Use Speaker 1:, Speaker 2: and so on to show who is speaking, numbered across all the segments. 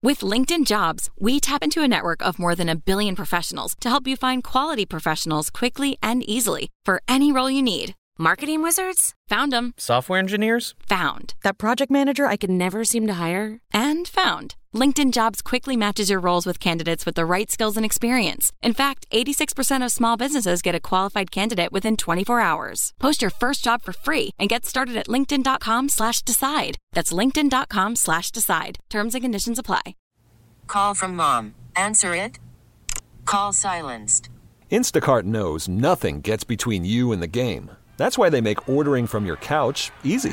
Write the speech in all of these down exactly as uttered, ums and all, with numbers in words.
Speaker 1: With LinkedIn Jobs, we tap into a network of more than a billion professionals to help you find quality professionals quickly and easily for any role you need.
Speaker 2: Marketing wizards?
Speaker 1: Found them.
Speaker 3: Software engineers?
Speaker 1: Found.
Speaker 2: That project manager I could never seem to hire?
Speaker 1: And found. LinkedIn Jobs quickly matches your roles with candidates with the right skills and experience. In fact, eighty-six percent of small businesses get a qualified candidate within twenty-four hours. Post your first job for free and get started at linkedin.com slash decide. That's linkedin.com slash decide. Terms and conditions apply.
Speaker 4: Call from mom. Answer it. Call silenced.
Speaker 5: Instacart knows nothing gets between you and the game. That's why they make ordering from your couch easy.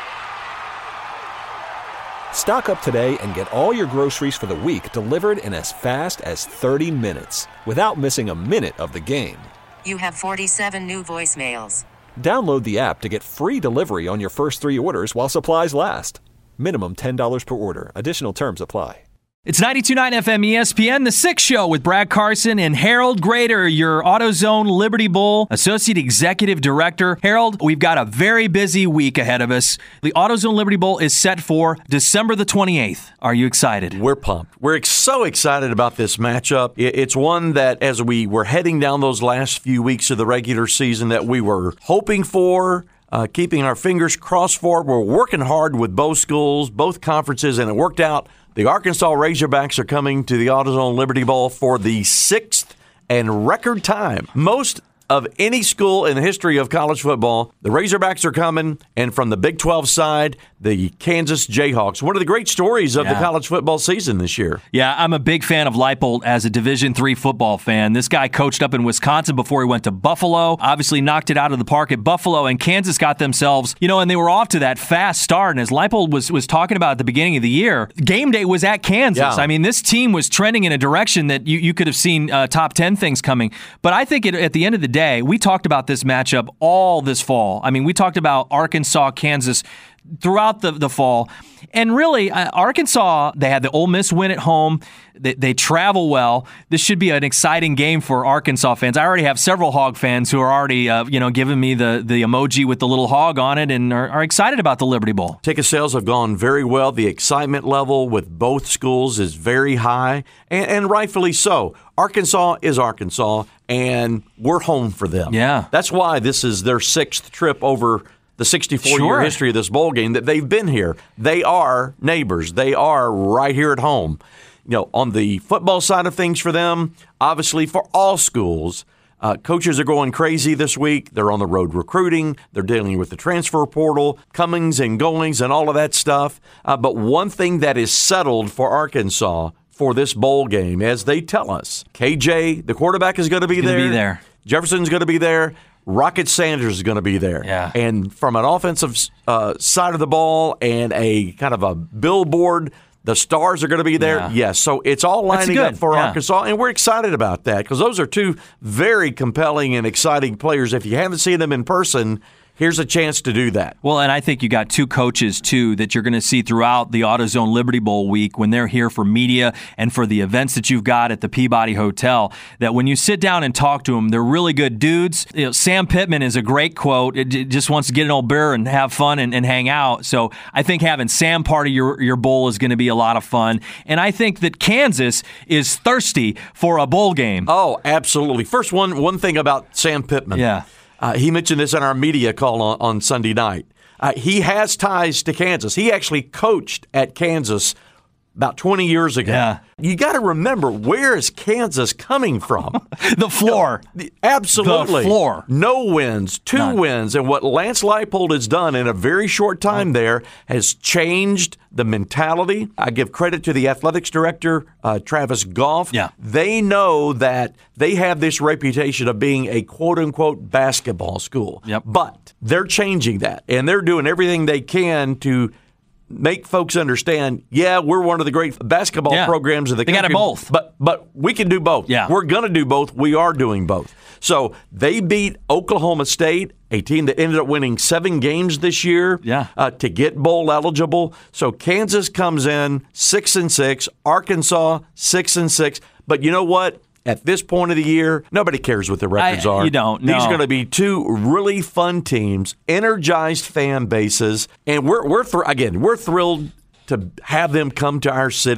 Speaker 5: Stock up today and get all your groceries for the week delivered in as fast as thirty minutes without missing a minute of the game.
Speaker 4: You have forty-seven new voicemails.
Speaker 5: Download the app to get free delivery on your first three orders while supplies last. Minimum ten dollars per order. Additional terms apply.
Speaker 6: It's ninety-two point nine F M E S P N, The Six Show with Brad Carson and Harold Grader, your AutoZone Liberty Bowl Associate Executive Director. Harold, we've got a very busy week ahead of us. The AutoZone Liberty Bowl is set for December the twenty-eighth. Are you excited?
Speaker 7: We're pumped. We're so excited about this matchup. It's one that, as we were heading down those last few weeks of the regular season, that we were hoping for, uh, keeping our fingers crossed for. We're working hard with both schools, both conferences, and it worked out. The Arkansas Razorbacks are coming to the AutoZone Liberty Bowl for the sixth and record time. Most of any school in the history of college football, the Razorbacks are coming, and from the Big twelve side, the Kansas Jayhawks. One of the great stories of yeah. the college football season this year.
Speaker 6: Yeah, I'm a big fan of Leipold as a Division three football fan. This guy coached up in Wisconsin before he went to Buffalo, obviously knocked it out of the park at Buffalo, and Kansas got themselves, you know, and they were off to that fast start. And as Leipold was, was talking about at the beginning of the year, game day was at Kansas. Yeah. I mean, this team was trending in a direction that you, you could have seen uh, top ten things coming. But I think it, at the end of the day, we talked about this matchup all this fall. I mean, we talked about Arkansas, Kansas throughout the, the fall. And really, uh, Arkansas, they had the Ole Miss win at home. They, they travel well. This should be an exciting game for Arkansas fans. I already have several Hog fans who are already, uh, you know, giving me the, the emoji with the little hog on it and are, are excited about the Liberty Bowl.
Speaker 7: Ticket sales have gone very well. The excitement level with both schools is very high, and, and rightfully so. Arkansas is Arkansas, and we're home for them.
Speaker 6: Yeah.
Speaker 7: That's why this is their sixth trip over the sixty-four-year
Speaker 6: sure.
Speaker 7: history of this bowl game, that they've been here. They are neighbors. They are right here at home. You know, on the football side of things for them, obviously for all schools, uh, coaches are going crazy this week. They're on the road recruiting. They're dealing with the transfer portal, comings and goings and all of that stuff. Uh, but one thing that is settled for Arkansas for this bowl game, as they tell us, K J, the quarterback, is going to be
Speaker 6: He's
Speaker 7: there.
Speaker 6: Be there.
Speaker 7: Jefferson's going to be there. Rocket Sanders is going to be there.
Speaker 6: Yeah.
Speaker 7: And from an offensive uh, side of the ball and a kind of a billboard, the stars are going to be there.
Speaker 6: Yeah.
Speaker 7: Yes. So it's all lining up for yeah. Arkansas, and we're excited about that because those are two very compelling and exciting players. If you haven't seen them in person, here's a chance to do that.
Speaker 6: Well, and I think you got two coaches, too, that you're going to see throughout the AutoZone Liberty Bowl week when they're here for media and for the events that you've got at the Peabody Hotel, that when you sit down and talk to them, they're really good dudes. You know, Sam Pittman is a great quote. It, it just wants to get an old beer and have fun and, and hang out. So I think having Sam part of your, your bowl is going to be a lot of fun. And I think that Kansas is thirsty for a bowl game.
Speaker 7: Oh, absolutely. First, one one thing about Sam Pittman.
Speaker 6: Yeah.
Speaker 7: Uh, he mentioned this in our media call on, on Sunday night. Uh, he has ties to Kansas. He actually coached at Kansas about twenty years ago.
Speaker 6: Yeah.
Speaker 7: You got to remember, where is Kansas coming from?
Speaker 6: The floor.
Speaker 7: No, absolutely.
Speaker 6: The floor.
Speaker 7: No wins, two
Speaker 6: None.
Speaker 7: wins. And what Lance Leipold has done in a very short time there has changed the mentality. I give credit to the athletics director, uh, Travis Goff.
Speaker 6: Yeah.
Speaker 7: They know that they have this reputation of being a quote-unquote basketball school.
Speaker 6: Yep.
Speaker 7: But they're changing that, and they're doing everything they can to make folks understand, yeah, we're one of the great basketball
Speaker 6: yeah.
Speaker 7: programs of the
Speaker 6: they
Speaker 7: country.
Speaker 6: They got it both.
Speaker 7: But, but we can do both.
Speaker 6: Yeah.
Speaker 7: We're going to do both. We are doing both. So they beat Oklahoma State, a team that ended up winning seven games this year
Speaker 6: yeah.
Speaker 7: uh, to get bowl eligible. So Kansas comes in six and six, Arkansas six and six. But you know what? At this point of the year, nobody cares what the records
Speaker 6: I,
Speaker 7: are.
Speaker 6: You don't. No.
Speaker 7: These are going to be two really fun teams, energized fan bases, and we're we're thr- again we're thrilled to have them come to our city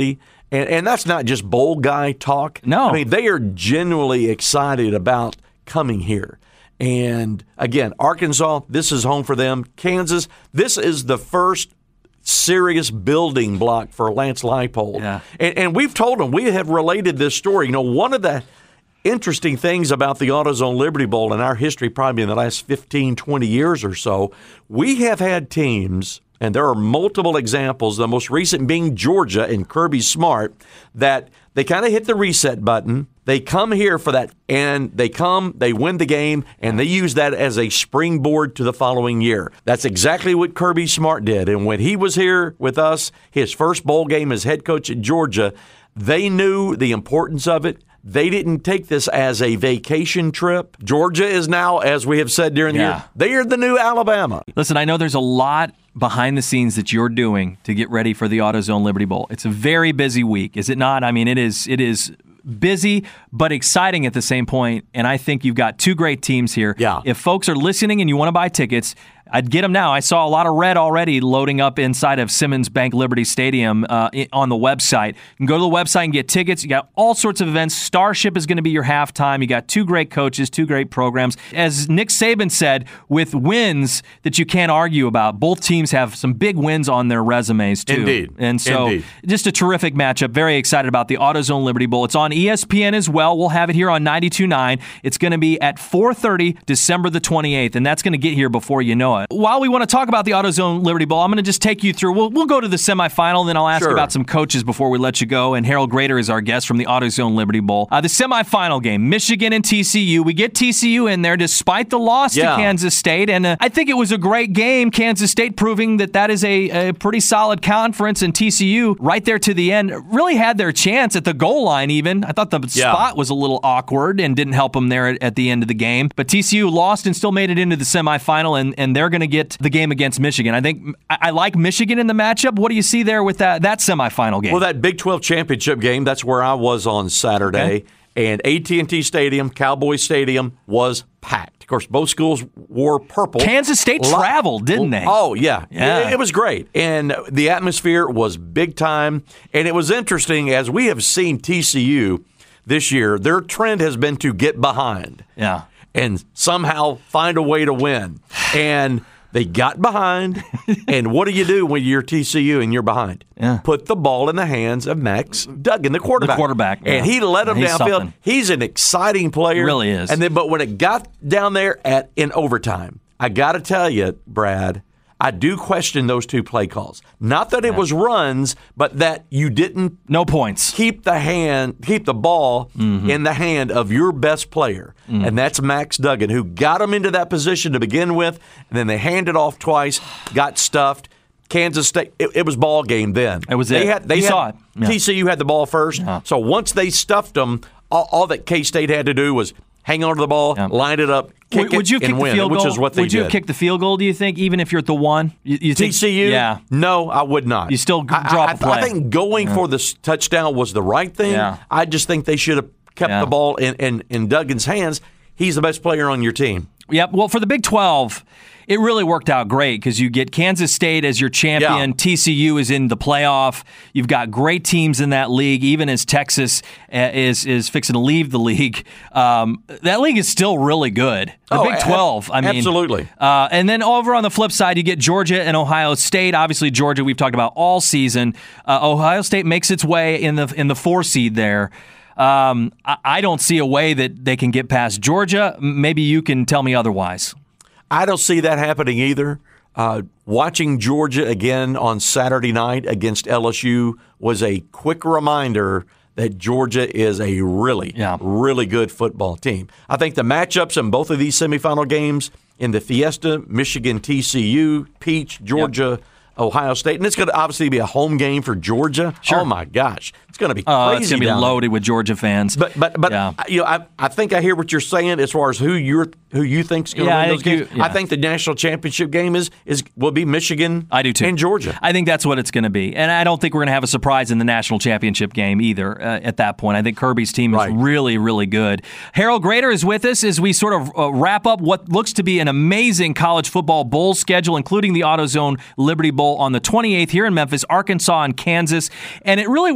Speaker 7: And, and that's not just bowl guy talk.
Speaker 6: No.
Speaker 7: I mean, they are genuinely excited about coming here. And, again, Arkansas, this is home for them. Kansas, this is the first serious building block for Lance Leipold.
Speaker 6: Yeah.
Speaker 7: And, and we've told them, we have related this story. You know, one of the interesting things about the AutoZone Liberty Bowl in our history, probably in the last fifteen, twenty years or so, we have had teams, and there are multiple examples, the most recent being Georgia and Kirby Smart, that they kind of hit the reset button. They come here for that, and they come, they win the game, and they use that as a springboard to the following year. That's exactly what Kirby Smart did. And when he was here with us, his first bowl game as head coach at Georgia, they knew the importance of it. They didn't take this as a vacation trip. Georgia is now, as we have said during the
Speaker 6: Yeah.
Speaker 7: year, they are the new Alabama.
Speaker 6: Listen, I know there's a lot behind the scenes that you're doing to get ready for the AutoZone Liberty Bowl. It's a very busy week, is it not? I mean, it is. It is busy but exciting at the same point, and I think you've got two great teams here.
Speaker 7: Yeah.
Speaker 6: If folks are listening and you want to buy tickets, I'd get them now. I saw a lot of red already loading up inside of Simmons Bank Liberty Stadium uh, on the website. You can go to the website and get tickets. You got all sorts of events. Starship is going to be your halftime. You got two great coaches, two great programs. As Nick Saban said, with wins that you can't argue about, both teams have some big wins on their resumes too.
Speaker 7: Indeed.
Speaker 6: And so
Speaker 7: Indeed.
Speaker 6: just a terrific matchup. Very excited about the AutoZone Liberty Bowl. It's on E S P N as well. We'll have it here on ninety-two point nine. It's going to be at four thirty, December the twenty-eighth, and that's going to get here before you know it. While we want to talk about the AutoZone Liberty Bowl, I'm going to just take you through. We'll, we'll go to the semifinal, and then I'll ask
Speaker 7: Sure.
Speaker 6: you about some coaches before we let you go. And Harold Grader is our guest from the AutoZone Liberty Bowl. Uh, the semifinal game, Michigan and T C U. We get T C U in there despite the loss
Speaker 7: Yeah.
Speaker 6: to Kansas State, and uh, I think it was a great game. Kansas State proving that that is a, a pretty solid conference, and T C U right there to the end really had their chance at the goal line even. I thought the
Speaker 7: Yeah.
Speaker 6: spot was a little awkward and didn't help them there at, at the end of the game. But T C U lost and still made it into the semifinal, and, and they're going to get the game against Michigan. I think I, I like Michigan in the matchup. What do you see there with that, that semifinal game?
Speaker 7: Well, that Big twelve championship game, that's where I was on Saturday.
Speaker 6: Okay.
Speaker 7: And A T and T Stadium, Cowboy Stadium, was packed. Of course, both schools wore purple.
Speaker 6: Kansas State
Speaker 7: Lo-
Speaker 6: traveled, didn't they?
Speaker 7: Oh, yeah.
Speaker 6: Yeah.
Speaker 7: It, it was great. And the atmosphere was big time. And it was interesting, as we have seen T C U this year, their trend has been to get behind.
Speaker 6: Yeah.
Speaker 7: And somehow find a way to win. And they got behind. And what do you do when you're T C U and you're behind?
Speaker 6: Yeah.
Speaker 7: Put the ball in the hands of Max Duggan, the quarterback.
Speaker 6: The quarterback, yeah.
Speaker 7: And he led them
Speaker 6: He's
Speaker 7: downfield.
Speaker 6: something.
Speaker 7: He's an exciting player.
Speaker 6: He really is.
Speaker 7: And then, but when it got down there at in overtime, I got to tell you, Brad, I do question those two play calls. Not that it was runs, but that you didn't
Speaker 6: No points.
Speaker 7: keep the hand, keep the ball
Speaker 6: Mm-hmm.
Speaker 7: in the hand of your best player,
Speaker 6: Mm.
Speaker 7: and that's Max Duggan, who got him into that position to begin with, and then they handed off twice, got stuffed. Kansas State, it, it was ball game then.
Speaker 6: It was
Speaker 7: they
Speaker 6: it.
Speaker 7: Had, they
Speaker 6: You
Speaker 7: had,
Speaker 6: saw it. Yeah.
Speaker 7: T C U had the ball first,
Speaker 6: Yeah.
Speaker 7: so once they stuffed them, all, all that K-State had to do was hang on to the ball,
Speaker 6: Yeah.
Speaker 7: line it up, kick
Speaker 6: Would, would you
Speaker 7: it,
Speaker 6: kick
Speaker 7: and
Speaker 6: the
Speaker 7: win,
Speaker 6: field
Speaker 7: which
Speaker 6: goal?
Speaker 7: is what they
Speaker 6: would you
Speaker 7: did.
Speaker 6: kick the field goal, do you think, even if you're at the one? You, you think,
Speaker 7: T C U?
Speaker 6: Yeah.
Speaker 7: No, I would not.
Speaker 6: You still
Speaker 7: I-
Speaker 6: drop
Speaker 7: I,
Speaker 6: a play.
Speaker 7: I think going for the s- touchdown was the right thing.
Speaker 6: Yeah.
Speaker 7: I just think they should have kept
Speaker 6: Yeah.
Speaker 7: the ball in, in, in Duggan's hands. He's the best player on your team.
Speaker 6: Yep. Well, for the Big twelve, it really worked out great because you get Kansas State as your champion.
Speaker 7: Yeah.
Speaker 6: T C U is in the playoff. You've got great teams in that league, even as Texas uh, is is fixing to leave the league. Um, that league is still really good. The
Speaker 7: Oh,
Speaker 6: Big
Speaker 7: ab-
Speaker 6: twelve, I mean.
Speaker 7: absolutely.
Speaker 6: Uh, and then over on the flip side, you get Georgia and Ohio State. Obviously, Georgia we've talked about all season. Uh, Ohio State makes its way in the in the four seed there. Um, I, I don't see a way that they can get past Georgia. M- Maybe you can tell me otherwise.
Speaker 7: I don't see that happening either. Uh, watching Georgia again on Saturday night against L S U was a quick reminder that Georgia is a really,
Speaker 6: Yeah.
Speaker 7: really good football team. I think the matchups in both of these semifinal games in the Fiesta, Michigan, T C U, Peach, Georgia, Ohio State, and it's going to obviously be a home game for Georgia.
Speaker 6: Sure.
Speaker 7: Oh my gosh, it's going to be
Speaker 6: Oh,
Speaker 7: crazy.
Speaker 6: it's going to be
Speaker 7: down there.
Speaker 6: loaded with Georgia fans.
Speaker 7: But but but
Speaker 6: Yeah.
Speaker 7: you know, I, I think I hear what you're saying as far as who you're who you think's going to
Speaker 6: Yeah, I
Speaker 7: win those
Speaker 6: think
Speaker 7: games.
Speaker 6: you- yeah.
Speaker 7: I think the national championship game is is will be Michigan.
Speaker 6: I do too.
Speaker 7: And Georgia.
Speaker 6: I think that's what it's going to be. And I don't think we're going to have a surprise in the national championship game either uh, at that point. I think Kirby's team is
Speaker 7: Right.
Speaker 6: really, really good. Harold Grader is with us as we sort of uh, wrap up what looks to be an amazing college football bowl schedule, including the AutoZone Liberty Bowl on the twenty-eighth here in Memphis, Arkansas, and Kansas. And it really works out good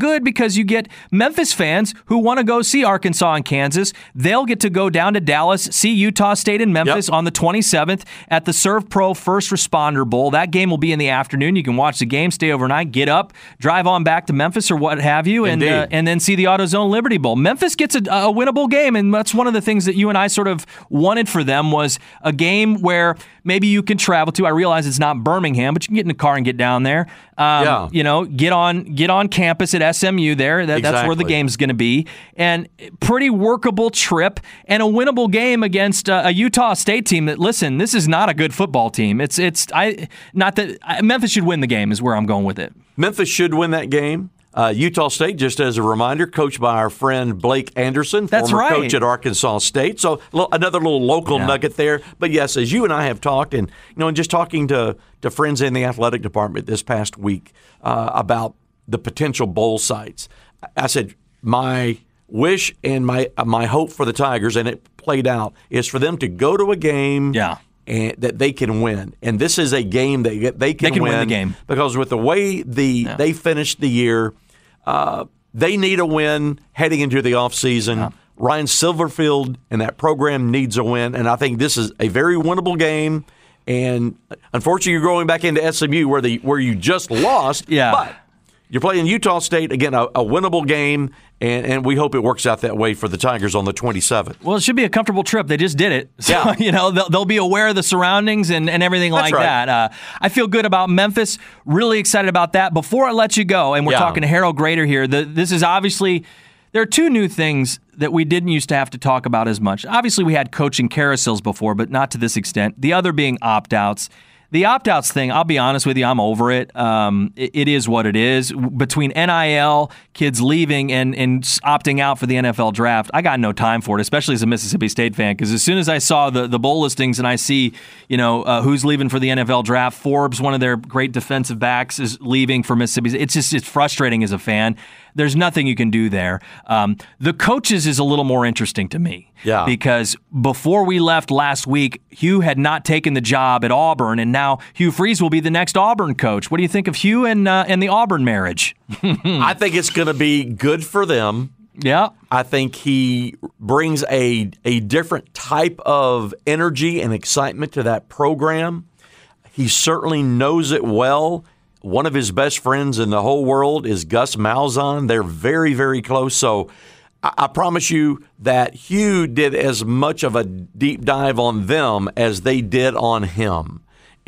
Speaker 6: good because you get Memphis fans who want to go see Arkansas and Kansas. They'll get to go down to Dallas, see Utah State and Memphis yep. on the twenty-seventh at the Serve Pro First Responder Bowl. That game will be in the afternoon. You can watch the game, stay overnight, get up, drive on back to Memphis or what have you, and uh, and then see the AutoZone Liberty Bowl. Memphis gets a, a winnable game, and that's one of the things that you and I sort of wanted for them was a game where maybe you can travel to. I realize it's not Birmingham, but you can get in a car and get down there. Um, yeah. You know, get on get on campus at S M U there. That, exactly. That's where the game's going to be. And pretty workable trip and a winnable game against uh, a Utah State team that, listen, this is not a good football team. It's it's I not that I, Memphis should win the game is where I'm going with it.
Speaker 7: Memphis should win that game. Uh, Utah State, just as a reminder, coached by our friend Blake Anderson,
Speaker 6: That's
Speaker 7: former
Speaker 6: right.
Speaker 7: coach at Arkansas State. So l- another little local yeah. nugget there. But yes, as you and I have talked, and you know, and just talking to, to friends in the athletic department this past week uh, about the potential bowl sites, I said my wish and my uh, my hope for the Tigers, and it played out, is for them to go to a game.
Speaker 6: Yeah.
Speaker 7: And that they can win, and this is a game that they can,
Speaker 6: they can
Speaker 7: win,
Speaker 6: win the game
Speaker 7: because with the way the yeah. they finished the year, uh, they need a win heading into the offseason. Yeah. Ryan Silverfield and that program needs a win, and I think this is a very winnable game. And unfortunately, you're going back into S M U where the where you just lost.
Speaker 6: Yeah.
Speaker 7: But you're playing Utah State again, a, a winnable game. And, and we hope it works out that way for the Tigers on the twenty-seventh.
Speaker 6: Well, it should be a comfortable trip. They just did it. So,
Speaker 7: yeah.
Speaker 6: you know, they'll, they'll be aware of the surroundings and, and everything
Speaker 7: That's
Speaker 6: like
Speaker 7: right.
Speaker 6: that. Uh, I feel good about Memphis. Really excited about that. Before I let you go, and we're
Speaker 7: yeah.
Speaker 6: talking to Harold Grader here, the, this is obviously, there are two new things that we didn't used to have to talk about as much. Obviously, we had coaching carousels before, but not to this extent. The other being opt-outs. The opt-outs thing, I'll be honest with you, I'm over it. Um, it, it is what it is. Between N I L, kids leaving, and, and opting out for the N F L draft, I got no time for it, especially as a Mississippi State fan, because as soon as I saw the, the bowl listings and I see, you know, uh, who's leaving for the N F L draft, Forbes, one of their great defensive backs, is leaving for Mississippi State. It's just it's frustrating as a fan. There's nothing you can do there. Um, the coaches is a little more interesting to me.
Speaker 7: Yeah.
Speaker 6: Because before we left last week, Hugh had not taken the job at Auburn, and now Hugh Freeze will be the next Auburn coach. What do you think of Hugh and uh, and the Auburn marriage?
Speaker 7: I think it's going to be good for them.
Speaker 6: Yeah.
Speaker 7: I think he brings a a different type of energy and excitement to that program. He certainly knows it well. One of his best friends in the whole world is Gus Malzahn. They're very, very close. So I, I promise you that Hugh did as much of a deep dive on them as they did on him.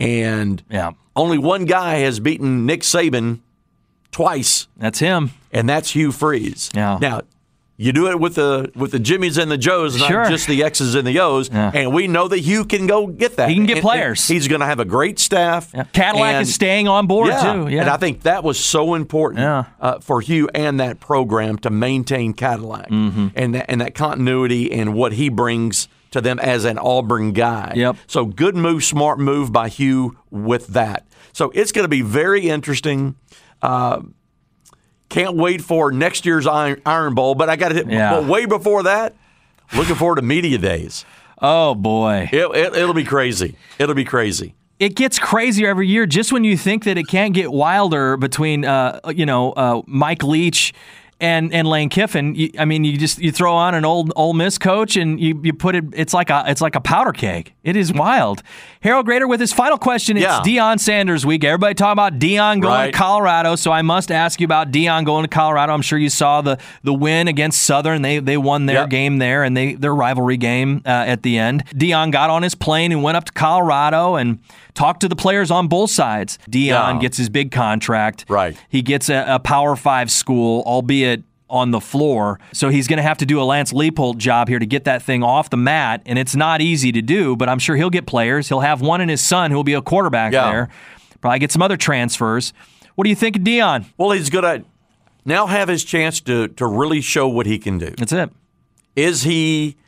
Speaker 7: And
Speaker 6: yeah.
Speaker 7: only one guy has beaten Nick Saban twice.
Speaker 6: That's him.
Speaker 7: And that's Hugh Freeze.
Speaker 6: Yeah.
Speaker 7: Now, you do it with the with the Jimmies and the Joes, not
Speaker 6: sure.
Speaker 7: just the X's and the O's.
Speaker 6: Yeah.
Speaker 7: And we know that Hugh can go get that.
Speaker 6: He can get
Speaker 7: and,
Speaker 6: players.
Speaker 7: And he's going to have a great staff.
Speaker 6: Yeah. Cadillac
Speaker 7: and,
Speaker 6: is staying on board,
Speaker 7: yeah,
Speaker 6: too. Yeah.
Speaker 7: And I think that was so important
Speaker 6: yeah.
Speaker 7: uh, for Hugh and that program to maintain Cadillac
Speaker 6: mm-hmm.
Speaker 7: and, that, and that continuity and what he brings to them as an Auburn guy.
Speaker 6: Yep.
Speaker 7: So good move, smart move by Hugh with that. So it's going to be very interesting. Uh, Can't wait for next year's Iron, Iron Bowl, but I got to hit.
Speaker 6: Yeah.
Speaker 7: But way before that, looking forward to media days.
Speaker 6: Oh boy,
Speaker 7: it, it, it'll be crazy. It'll be crazy.
Speaker 6: It gets crazier every year. Just when you think that it can't get wilder between, uh, you know, uh, Mike Leach and and Lane Kiffin. You, I mean, you just you throw on an old Ole Miss coach and you, you put it. It's like a it's like a powder keg. It is wild. Harold Grader with his final question. It's
Speaker 7: yeah.
Speaker 6: Deion Sanders week. Everybody talking about Deion going
Speaker 7: right.
Speaker 6: to Colorado, so I must ask you about Deion going to Colorado. I'm sure you saw the the win against Southern. They they won their
Speaker 7: yep.
Speaker 6: game there and they their rivalry game uh, at the end. Deion got on his plane and went up to Colorado and talked to the players on both sides. Deion
Speaker 7: yeah.
Speaker 6: gets his big contract.
Speaker 7: Right.
Speaker 6: He gets a, a Power Five school, albeit on the floor. So he's going to have to do a Lance Leipold job here to get that thing off the mat, and it's not easy to do, but I'm sure he'll get players. He'll have one in his son who will be a quarterback
Speaker 7: yeah.
Speaker 6: there. Probably get some other transfers. What do you think of Deion?
Speaker 7: Well, he's going to now have his chance to, to really show what he can do.
Speaker 6: That's it.
Speaker 7: Is he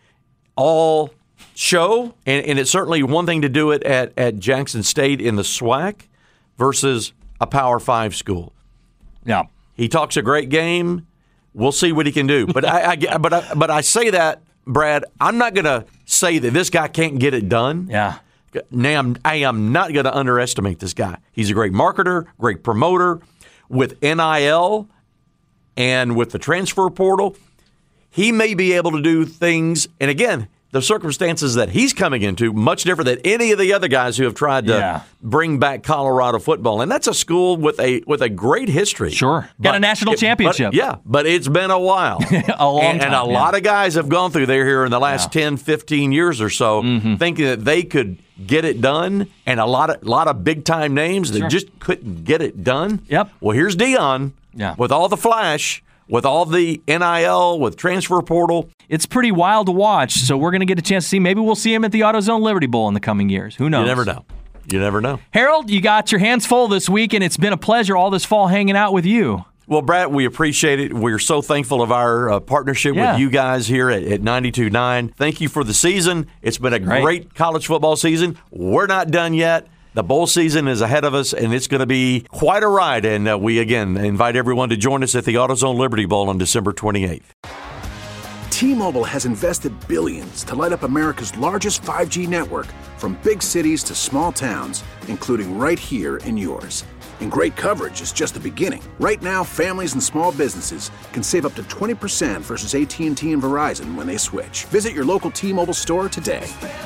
Speaker 7: all show? And, and it's certainly one thing to do it at, at Jackson State in the SWAC versus a Power Five school.
Speaker 6: Yeah.
Speaker 7: He talks a great game. We'll see what he can do. But I, I, but I, but I say that, Brad, I'm not going to say that this guy can't get it done.
Speaker 6: Yeah.
Speaker 7: Now, I am not going to underestimate this guy. He's a great marketer, great promoter. With N I L And with the transfer portal, he may be able to do things. And again, the circumstances that he's coming into, much different than any of the other guys who have tried to
Speaker 6: yeah.
Speaker 7: bring back Colorado football. And that's a school with a with a great history.
Speaker 6: Sure. Got
Speaker 7: but
Speaker 6: a national
Speaker 7: it,
Speaker 6: championship.
Speaker 7: But, yeah, but it's been a while.
Speaker 6: a long
Speaker 7: and,
Speaker 6: time.
Speaker 7: And a
Speaker 6: yeah.
Speaker 7: lot of guys have gone through there here in the last yeah. ten, fifteen years or so, mm-hmm. thinking that they could get it done, and a lot of lot of big-time names that
Speaker 6: sure.
Speaker 7: just couldn't get it done.
Speaker 6: Yep.
Speaker 7: Well, here's Deion
Speaker 6: yeah.
Speaker 7: with all the flash, with all the N I L, with transfer portal.
Speaker 6: It's pretty wild to watch, so we're going to get a chance to see. Maybe we'll see him at the AutoZone Liberty Bowl in the coming years. Who knows?
Speaker 7: You never know. You never know.
Speaker 6: Harold, you got your hands full this week, and it's been a pleasure all this fall hanging out with you.
Speaker 7: Well, Brad, we appreciate it. We're so thankful of our uh, partnership
Speaker 6: yeah.
Speaker 7: with you guys here at, at ninety-two point nine. Thank you for the season. It's been a great. great college football season. We're not done yet. The bowl season is ahead of us, and it's going to be quite a ride. And uh, we, again, invite everyone to join us at the AutoZone Liberty Bowl on December twenty-eighth.
Speaker 3: T-Mobile has invested billions to light up America's largest five G network, from big cities to small towns, including right here in yours. And great coverage is just the beginning. Right now, families and small businesses can save up to twenty percent versus A T and T and Verizon when they switch. Visit your local T-Mobile store today.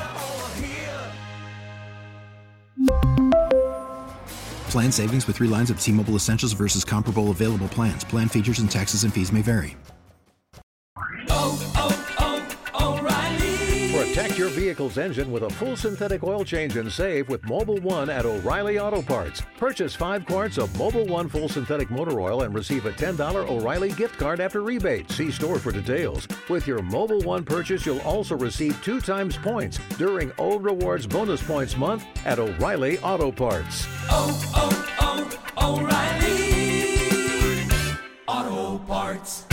Speaker 8: Plan savings with three lines of T-Mobile Essentials versus comparable available plans. Plan features and taxes and fees may vary.
Speaker 9: Oh, oh, oh, O'Reilly. Protect your vehicle's engine with a full synthetic oil change and save with Mobil one at O'Reilly Auto Parts. Purchase five quarts of Mobil one full synthetic motor oil and receive a ten dollars O'Reilly gift card after rebate. See store for details. With your Mobil one purchase, you'll also receive two times points during O Rewards Bonus Points Month at O'Reilly Auto Parts.
Speaker 10: Oh, oh, oh, O'Reilly Auto Parts.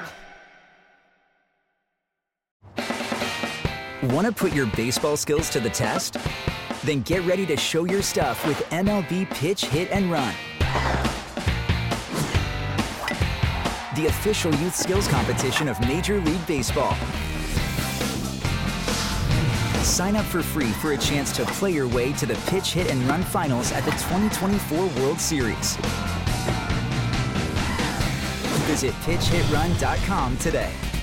Speaker 11: Want to put your baseball skills to the test? Then get ready to show your stuff with M L B Pitch, Hit, and Run. The official youth skills competition of Major League Baseball. Sign up for free for a chance to play your way to the Pitch, Hit, and Run finals at the twenty twenty-four World Series. Visit pitch hit run dot com today.